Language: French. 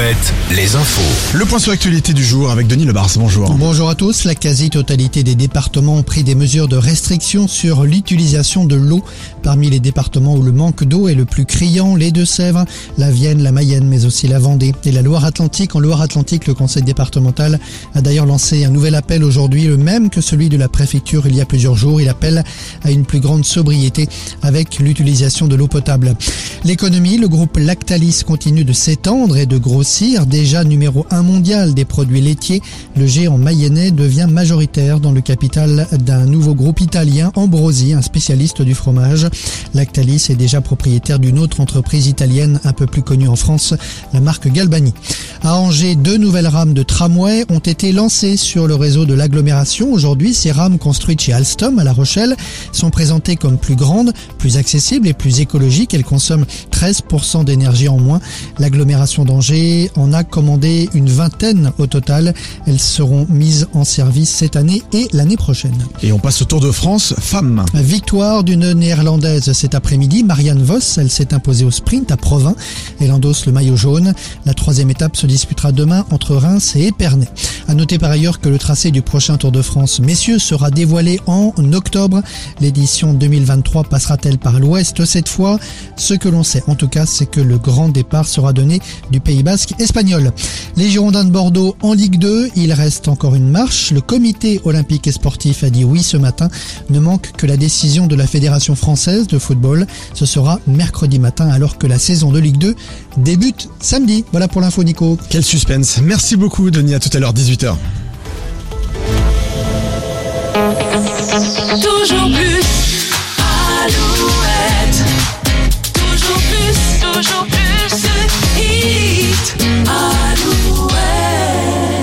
Mohamed, les infos. Le point sur l'actualité du jour avec Denis Lebars. Bonjour. Bonjour à tous. La quasi-totalité des départements ont pris des mesures de restriction sur l'utilisation de l'eau. Parmi les départements où le manque d'eau est le plus criant, les Deux-Sèvres, la Vienne, la Mayenne, mais aussi la Vendée et la Loire-Atlantique. En Loire-Atlantique, le conseil départemental a d'ailleurs lancé un nouvel appel aujourd'hui, le même que celui de la préfecture il y a plusieurs jours. Il appelle à une plus grande sobriété avec l'utilisation de l'eau potable. L'économie, le groupe Lactalis continue de s'étendre et de grossir. Déjà numéro 1 mondial des produits laitiers, le géant mayennais devient majoritaire dans le capital d'un nouveau groupe italien, Ambrosi, un spécialiste du fromage. Lactalis est déjà propriétaire d'une autre entreprise italienne un peu plus connue en France, la marque Galbani. À Angers, 2 nouvelles rames de tramway ont été lancées sur le réseau de l'agglomération. Aujourd'hui, ces rames construites chez Alstom à La Rochelle sont présentées comme plus grandes, plus accessibles et plus écologiques. Elles consomment 13% d'énergie en moins. L'agglomération d'Angers en a commandé une vingtaine au total. Elles seront mises en service cette année et l'année prochaine. Et on passe au Tour de France femmes. Victoire d'une néerlandaise cet après-midi. Marianne Vos, elle s'est imposée au sprint à Provins. Elle endosse le maillot jaune. La 3e étape se disputera demain entre Reims et Épernay. À noter par ailleurs que le tracé du prochain Tour de France messieurs sera dévoilé en octobre. L'édition 2023 passera-t-elle par l'ouest cette fois? Ce que l'on sait en tout cas, c'est que le grand départ sera donné du Pays Basque espagnol. Les Girondins de Bordeaux en Ligue 2, il reste encore une marche. Le comité olympique et sportif a dit oui ce matin. Ne manque que la décision de la Fédération française de football. Ce sera mercredi matin alors que la saison de Ligue 2 débute samedi. Voilà pour l'info Nico. Quel suspense. Merci beaucoup Denis, à tout à l'heure 18h.